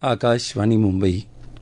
आकाशवाणी मुंबई.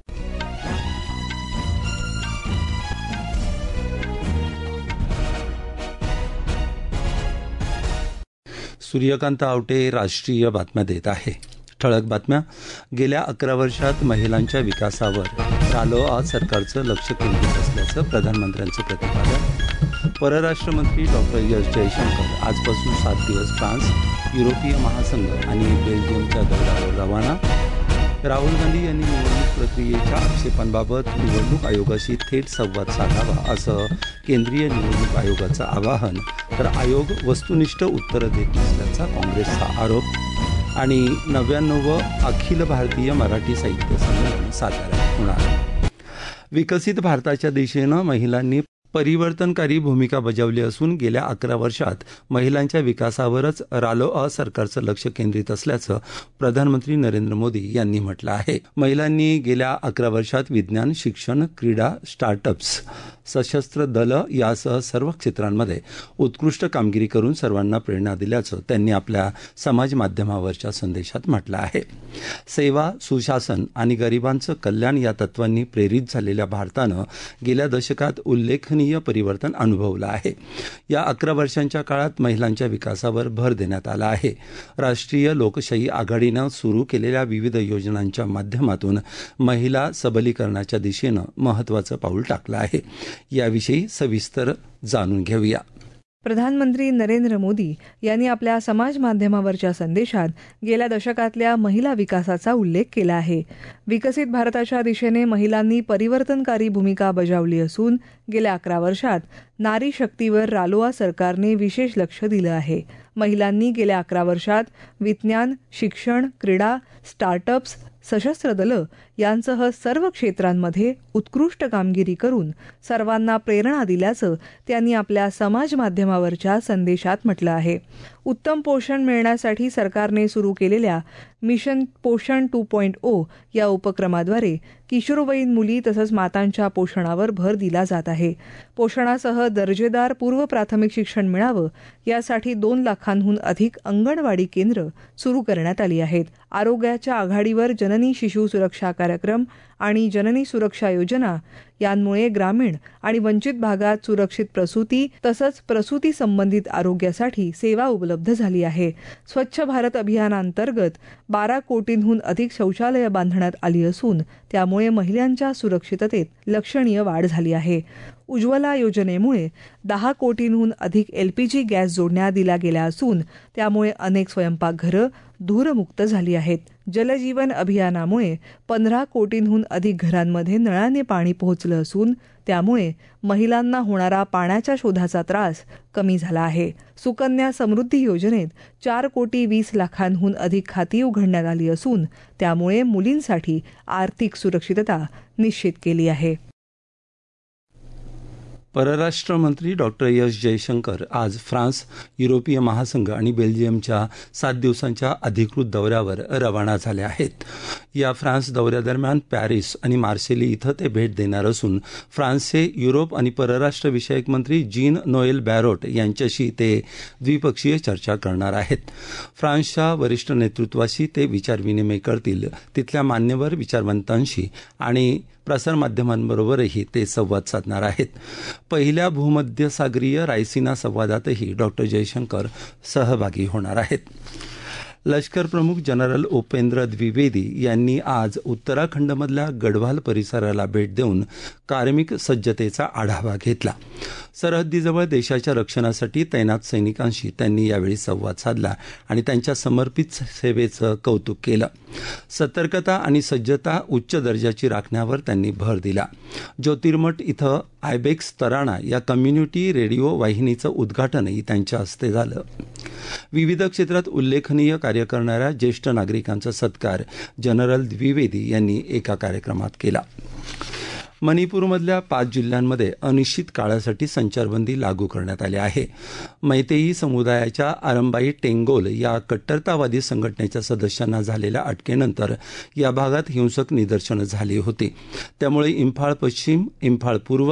सूर्यकांत आवटे राष्ट्रीय बातम्या देत आहे. ठळक बातम्या. गेल्या 11 वर्षात महिलांच्या विकासावर रालोआ सरकारचं लक्ष केंद्रित असल्याचं प्रधानमंत्र्यांचं प्रतिपादन. परराष्ट्रमंत्री डॉक्टर एस जयशंकर आजपासून 7 दिवस फ्रान्स, युरोपीय महासंघ आणि बेल्जियमच्या दौऱ्यावर रवाना. राहुल गांधी यांनी निवडणूक प्रक्रियेच्या आक्षेपांबाबत निवडणूक आयोगाशी थेट संवाद साधावा असं केंद्रीय निवडणूक आयोगाचं आवाहन, तर आयोग वस्तुनिष्ठ उत्तरं देत नसल्याचा काँग्रेसचा आरोप. आणि 99वं अखिल भारतीय मराठी साहित्य संमेलन साताऱ्यात होणार. विकसित भारताच्या दिशेनं महिलांनी परिवर्तनकारी भूमिका बजावली असून गेल्या 11 वर्षात महिलांच्या विकासावरच रालोआ सरकारचं लक्ष केंद्रित असल्याचं प्रधानमंत्री नरेंद्र मोदी यांनी म्हटलं आहे. महिलांनी गेल्या 11 वर्षात विज्ञान, शिक्षण, क्रीडा, स्टार्टअप्स, सशस्त्र दलं यासह सर्व क्षेत्रांमध्ये उत्कृष्ट कामगिरी करून सर्वांना प्रेरणा दिल्याचं त्यांनी आपल्या समाज माध्यमावरच्या संदेशात म्हटलं आहे. सेवा, सुशासन आणि गरिबांचं कल्याण या तत्वांनी प्रेरित झालेल्या भारतानं गेल्या दशकात उल्लेखनीय परिवर्तन अनुभवलं आहे. या 11 वर्षांच्या काळात महिलांच्या विकासावर भर देण्यात आला आहे. राष्ट्रीय लोकशाही आघाडीनं सुरू केलेल्या विविध योजनांच्या माध्यमातून महिला सबलीकरणाच्या दिशेनं महत्त्वाचं पाऊल टाकलं आहे. याविषयी सविस्तर जाणून घेऊया. प्रधानमंत्री नरेंद्र मोदी यांनी आपल्या समाज माध्यमावरच्या संदेशात गेल्या दशकातल्या महिला विकासाचा उल्लेख केला आहे. विकसित भारताच्या दिशेने महिलांनी परिवर्तनकारी भूमिका बजावली असून गेल्या 11 वर्षात नारी शक्तीवर रालोआ सरकारने विशेष लक्ष दिलं आहे. महिलांनी गेल्या 11 वर्षात विज्ञान, शिक्षण, क्रीडा, स्टार्टअप्स, सशस्त्र दलं यांसह सर्व क्षेत्रांमध्ये उत्कृष्ट कामगिरी करून सर्वांना प्रेरणा दिल्याचं त्यांनी आपल्या समाज माध्यमावरच्या संदेशात म्हटलं आहे. उत्तम पोषण मिळण्यासाठी सरकारने सुरू केलेल्या मिशन पोषण 2.0 या उपक्रमाद्वारे किशोरवयीन मुली तसंच मातांच्या पोषणावर भर दिला जात आहे. पोषणासह दर्जेदार पूर्व प्राथमिक शिक्षण मिळावं यासाठी 2 लाखांहून अधिक अंगणवाडी केंद्र सुरू करण्यात आली आहेत. आरोग्याच्या आघाडीवर जननी शिशु सुरक्षा कार्यक्रम आणि जननी सुरक्षा योजना यांमुळे ग्रामीण आणि वंचित भागात सुरक्षित प्रसूती तसंच प्रसूती संबंधित आरोग्यासाठी सेवा उपलब्ध झाली आहे. स्वच्छ भारत अभियानांतर्गत 12 कोटींहून अधिक शौचालय बांधण्यात आली असून त्यामुळे महिलांच्या सुरक्षिततेत लक्षणीय वाढ झाली आहे. उज्ज्वला योजनेमुळे 10 कोटींहून अधिक LPG गॅस जोडण्या दिल्या गेल्या असून त्यामुळे अनेक स्वयंपाकघरं धूरमुक्त झाली आहेत. जलजीवन अभियानामुळे 15 कोटींहून अधिक घरांमध्ये नळाने पाणी पोहोचलं असून त्यामुळे महिलांना होणारा पाण्याच्या शोधाचा त्रास कमी झाला आहे. सुकन्या समृद्धी योजनेत 4 कोटी 20 लाखांहून अधिक खाती उघडण्यात आली असून त्यामुळे मुलींसाठी आर्थिक सुरक्षितता निश्चित केली आहे. परराष्ट्र मंत्री डॉक्टर एस जयशंकर आज फ्रान्स, युरोपीय महासंघ आणि बेल्जियमच्या 7 दिवसांच्या अधिकृत दौऱ्यावर रवाना झाले आहेत. या फ्रान्स दौऱ्यादरम्यान पॅरिस आणि मार्सेली इथं ते भेट देणार असून फ्रान्सचे युरोप आणि परराष्ट्र विषयक मंत्री जीन नोएल बॅरोट यांच्याशी ते द्विपक्षीय चर्चा करणार आहेत. फ्रान्सच्या वरिष्ठ नेतृत्वाशी ते विचारविनिमय करतील. तिथल्या मान्यवर विचारवंतांशी आणि प्रसारमाध्यमांबरोबरही ते संवाद साधणार आहेत. पहिल्या भूमध्यसागरीय रायसिना संवादातही डॉक्टर जयशंकर सहभागी होणार आहेत. लष्कर प्रमुख जनरल उपेंद्र द्विवेदी यांनी आज उत्तराखंडमधल्या गढवाल परिसराला भेट देऊन कार्मिक सज्जतेचा आढावा घेतला. सरहद्दीजवळ देशाच्या रक्षणासाठी तैनात सैनिकांशी त्यांनी यावेळी संवाद साधला आणि त्यांच्या समर्पित सेवेचं कौतुक केलं. सतर्कता आणि सज्जता उच्च दर्जाची राखण्यावर त्यांनी भर दिला. ज्योतिर्मठ इथं आयबेक्स तराणा या कम्युनिटी रेडिओ वाहिनीचं उद्घाटनही त्यांच्या हस्ते झालं. विविध क्षेत्रात उल्लेखनीय कार्य करणाऱ्या ज्येष्ठ नागरिकांचा सत्कार जनरल द्विवेदी यांनी एका कार्यक्रमात केला. मणिपूरमधल्या 5 जिल्ह्यांमध्ये अनिश्चित काळासाठी संचारबंदी लागू करण्यात आली आहे. मैतेई समुदायाच्या आरंबाई टेंगोल या कट्टरतावादी संघटनेच्या सदस्यांना झालेल्या अटकेनंतर या भागात हिंसक निदर्शनं झाली होती. त्यामुळे इंफाळ पश्चिम, इंफाळ पूर्व,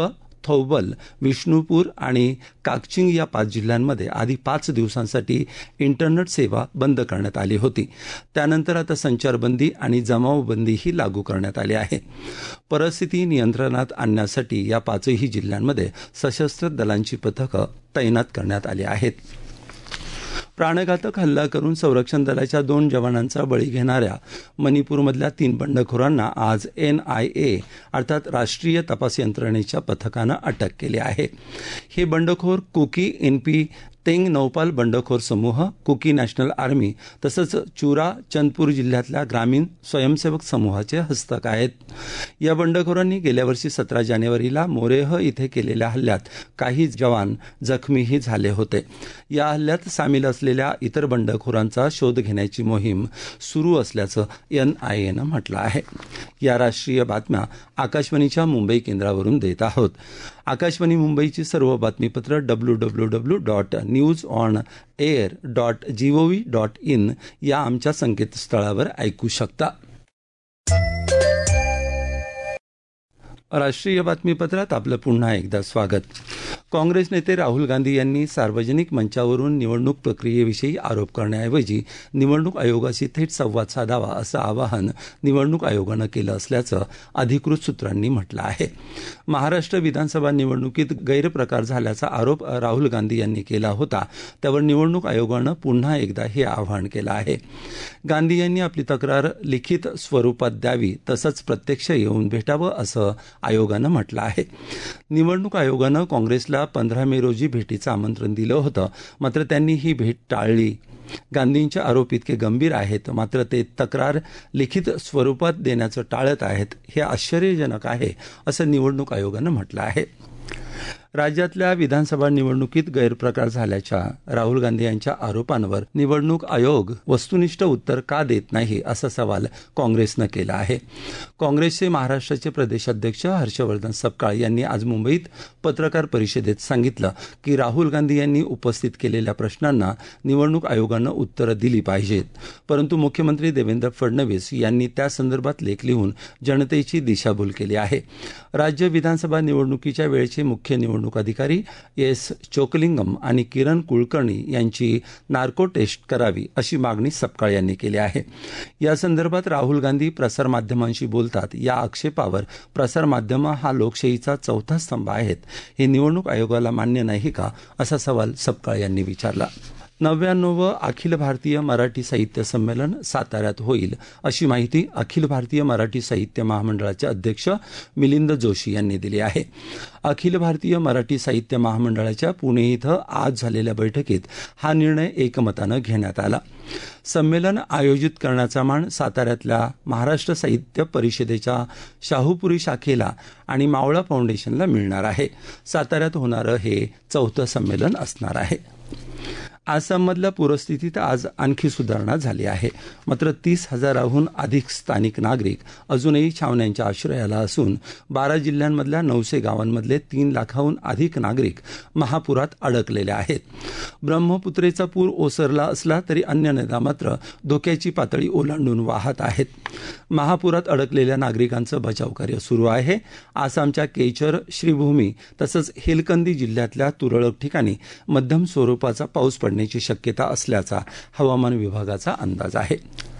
थौबल, विष्णुपूर आणि काकचिंग या 5 जिल्ह्यांमध्ये आधी 5 दिवसांसाठी इंटरनेट सेवा बंद करण्यात आली होती. त्यानंतर आता संचारबंदी आणि जमावबंदीही लागू करण्यात आली आहे. परिस्थिती नियंत्रणात आणण्यासाठी या 5ही जिल्ह्यांमध्ये सशस्त्र दलांची पथकं तैनात करण्यात आली आहेत. प्राणघातक हल्ला करून संरक्षण दलाच्या 2 जवानांचा बळी घेणाऱ्या मणिपूरमधल्या 3 बंडखोरांना आज NIA अर्थात राष्ट्रीय तपास यंत्रणेच्या पथकानं अटक केली आहे. हे बंडखोर कुकी NP तेंग नौपाल बंडखोर समूह, कुकी नॅशनल आर्मी तसंच चुरा चंदपूर जिल्ह्यातल्या ग्रामीण स्वयंसेवक समूहाचे हस्तक आहेत. या बंडखोरांनी गेल्या वर्षी 17 जानेवारीला मोरेह इथे केलेल्या हल्ल्यात काही जवान जखमीही झाले होते. या हल्ल्यात सामील असलेल्या इतर बंडखोरांचा शोध घेण्याची मोहीम सुरू असल्याचं NIAनं म्हटलं आहे. या राष्ट्रीय बातम्या आकाशवाणीच्या मुंबई केंद्रावरून देत आहोत. आकाशवाणी मुंबईची सर्व बातमीपत्र www.newsonair.gov.in या आमच्या संकेतस्थळावर ऐकू शकता. राष्ट्रीय बातमीपत्रात आपलं पुन्हा एकदा स्वागत. काँग्रेस नेते राहुल गांधी यांनी सार्वजनिक मंचावरून निवडणूक प्रक्रियेविषयी आरोप करण्याऐवजी निवडणूक आयोगाशी थेट संवाद साधावा असं आवाहन निवडणूक आयोगानं केलं असल्याचं अधिकृत सूत्रांनी म्हटलं आहे. महाराष्ट्र विधानसभा निवडणुकीत गैरप्रकार झाल्याचा आरोप राहुल गांधी यांनी केला होता. त्यावर निवडणूक आयोगानं पुन्हा एकदा हे आवाहन केलं आहे. गांधी यांनी आपली तक्रार लिखित स्वरूपात द्यावी तसंच प्रत्यक्ष येऊन भेटावं असं आयोगानं म्हटलं आहे. निवडणूक आयोगानं काँग्रेसला 15 मे रोजी भेटीचं आमंत्रण दिलं होतं, मात्र त्यांनी ही भेट टाळली. गांधींचे आरोप इतके गंभीर आहेत, मात्र ते तक्रार लिखित स्वरूपात देण्याचं टाळत आहेत, हे आश्चर्यजनक आहे असं निवडणूक आयोगानं म्हटलं आहे. राज्यातल्या विधानसभा निवडणुकीत गैरप्रकार झाल्याच्या राहुल गांधी यांच्या आरोपांवर निवडणूक आयोग वस्तुनिष्ठ उत्तर का देत नाही असा सवाल काँग्रेसनं केला आहे. काँग्रेसचे महाराष्ट्राचे प्रदेशाध्यक्ष हर्षवर्धन सपकाळ यांनी आज मुंबईत पत्रकार परिषदेत सांगितलं की राहुल गांधी यांनी उपस्थित केलेल्या प्रश्नांना निवडणूक आयोगानं उत्तरं दिली पाहिजेत, परंतु मुख्यमंत्री देवेंद्र फडणवीस यांनी त्या संदर्भात लेख लिहून जनतेची दिशाभूल केली आहे. राज्य विधानसभा निवडणुकीच्या वेळेचे मुख्य निवडणूक अधिकारी S. चोकलिंगम आणि किरण कुलकर्णी यांची नार्को टेस्ट करावी अशी मागणी सपकाळ यांनी केली आहे. या संदर्भात राहुल गांधी प्रसारमाध्यमांशी बोलतात. या आक्षेपावर प्रसारमाध्यमं हा लोकशाहीचा चौथा स्तंभ आहेत, हे निवडणूक आयोगाला मान्य नाही का असा सवाल सपकाळ यांनी विचारला. 99वं अखिल भारतीय मराठी साहित्य संमेलन साताऱ्यात होईल अशी माहिती अखिल भारतीय मराठी साहित्य महामंडळाचे अध्यक्ष मिलिंद जोशी यांनी दिली आहे. अखिल भारतीय मराठी साहित्य महामंडळाच्या पुणे इथं आज झालेल्या बैठकीत हा निर्णय एकमतानं घेण्यात आला. संमेलन आयोजित करण्याचा मान साताऱ्यातल्या महाराष्ट्र साहित्य परिषदेच्या शाहूपुरी शाखेला आणि मावळा फाउंडेशनला मिळणार आहे. साताऱ्यात होणारं हे 4थं संमेलन असणार आहे. आसाममधल्या पूरस्थितीत आज आणखी सुधारणा झाली आहे, मात्र 30,000हून अधिक स्थानिक नागरिक अजूनही छावण्यांच्या आश्रयाला असून 12 जिल्ह्यांमधल्या 900 गावांमधले 3 लाखाहून अधिक नागरिक महापुरात अडकलेले आहेत. ब्रह्मपुत्रेचा पूर ओसरला असला तरी अन्य नद्या मात्र धोक्याची पातळी ओलांडून वाहत आहेत. महापुरात अडकलेल्या नागरिकांचं बचावकार्य सुरू आहे. आसामच्या केचर, श्रीभूमी तसंच हेलकंदी जिल्ह्यातल्या तुरळक ठिकाणी मध्यम स्वरूपाचा पाऊस पडण्याची शक्यता असल्याचा हवामान विभागाचा अंदाज आहे.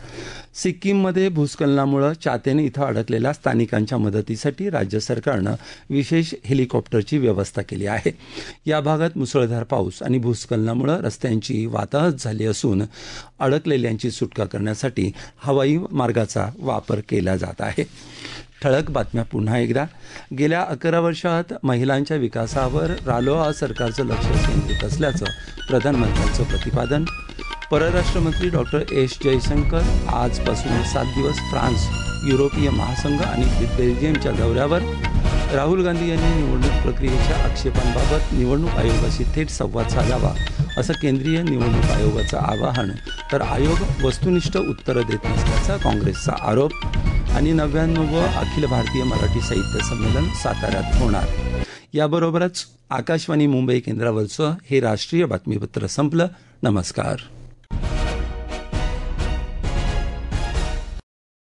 सिक्कीममध्ये भूस्खलनामुळे चातेन इथं अडकलेल्या स्थानिकांच्या मदतीसाठी राज्य सरकारनं विशेष हेलिकॉप्टरची व्यवस्था केली आहे. या भागात मुसळधार पाऊस आणि भूस्खलनामुळे रस्त्यांची वाताहत झाली असून अडकलेल्यांची सुटका करण्यासाठी हवाई मार्गाचा वापर केला जात आहे. ठळक बातम्या पुन्हा एकदा. गेल्या 11 वर्षात महिलांच्या विकासावर रालोआ सरकारचं लक्ष केंद्रित असल्याचं प्रधानमंत्र्यांचं प्रतिपादन. परराष्ट्रमंत्री डॉक्टर S. जयशंकर आजपासून 7 दिवस फ्रान्स, युरोपीय महासंघ आणि बेल्जियमच्या दौऱ्यावर. राहुल गांधी यांनी निवडणूक प्रक्रियेच्या आक्षेपांबाबत निवडणूक आयोगाशी थेट संवाद साधावा असं केंद्रीय निवडणूक आयोगाचं आवाहन, तर आयोग वस्तुनिष्ठ उत्तरं देत नसल्याचा काँग्रेसचा आरोप. आणि 99वं अखिल भारतीय मराठी साहित्य संमेलन साताऱ्यात होणार. याबरोबरच आकाशवाणी मुंबई केंद्रावरचं हे राष्ट्रीय बातमीपत्र संपलं. नमस्कार.